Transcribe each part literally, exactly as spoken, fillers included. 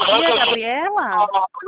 dia, Gabriela.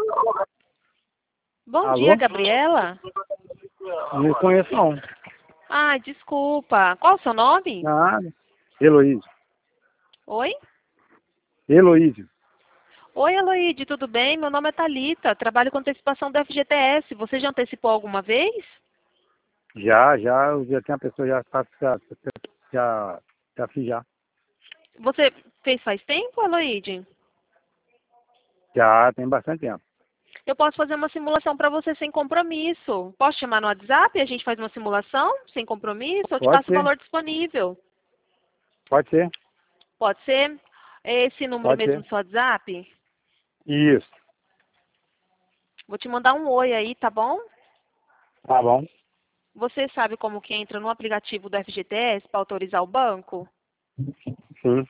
Bom Alô? dia, Gabriela. Não conheço não. Ai, desculpa. Qual o seu nome? Nada. Heloísio. Oi? Heloísio. Oi, Eloíde, tudo bem? Meu nome é Thalita, trabalho com antecipação do F G T S. Você já antecipou alguma vez? Já, já, eu já tem uma pessoa já já, já, já, já fiz já. Você fez faz tempo, Eloíde? Já tem bastante tempo. Eu posso fazer uma simulação para você sem compromisso. Posso chamar no WhatsApp e a gente faz uma simulação sem compromisso? Eu te Pode passo o ser, valor disponível. pode ser, Pode ser? É esse número pode mesmo ser. do seu WhatsApp? Isso. Vou te mandar um oi aí, tá bom? Tá bom. Você sabe como que entra no aplicativo do F G T S para autorizar o banco? Sim.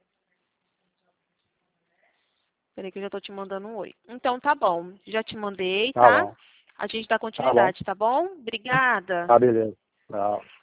Peraí que eu já tô te mandando um oi. Então tá bom, já te mandei, Tá tá? bom. A gente dá Tá bom. continuidade, tá bom? Obrigada. Tá beleza. Tá.